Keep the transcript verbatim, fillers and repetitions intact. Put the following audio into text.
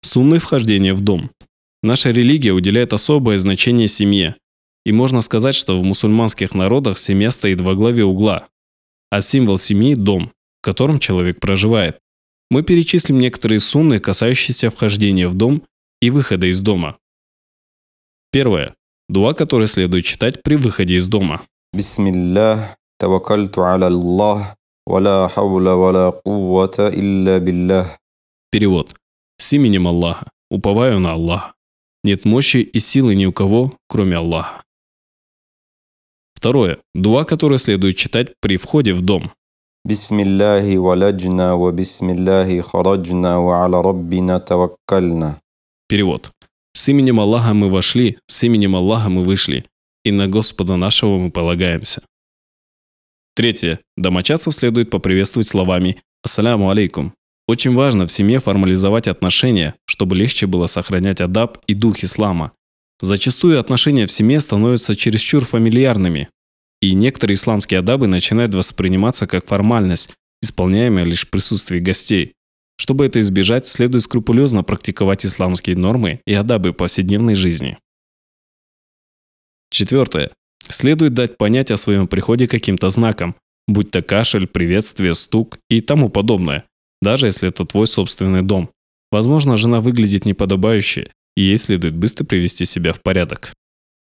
Сунны вхождения в дом. Наша религия уделяет особое значение семье. И можно сказать, что в мусульманских народах семья стоит во главе угла. А символ семьи – дом, в котором человек проживает. Мы перечислим некоторые сунны, касающиеся вхождения в дом и выхода из дома. Первое. Дуа, который следует читать при выходе из дома. Бисмиллах, таваккальту аля Аллах, валя хауля валя куввата илля биллах. Перевод. С именем Аллаха. Уповаю на Аллаха. Нет мощи и силы ни у кого, кроме Аллаха. Второе. Дуа, который следует читать при входе в дом. Бисмиллахи валяджна ва бисмиллахи хараджна ва аля раббина таваккальна. Перевод. С именем Аллаха мы вошли, с именем Аллаха мы вышли, и на Господа нашего мы полагаемся. Третье. Домочадцев следует поприветствовать словами «Ассаляму алейкум». Очень важно в семье формализовать отношения, чтобы легче было сохранять адаб и дух ислама. Зачастую отношения в семье становятся чересчур фамильярными, и некоторые исламские адабы начинают восприниматься как формальность, исполняемая лишь в присутствии гостей. Чтобы это избежать, следует скрупулезно практиковать исламские нормы и адабы повседневной жизни. Четвертое. Следует дать понять о своем приходе каким-то знаком, будь то кашель, приветствие, стук и тому подобное, даже если это твой собственный дом. Возможно, жена выглядит неподобающе, и ей следует быстро привести себя в порядок.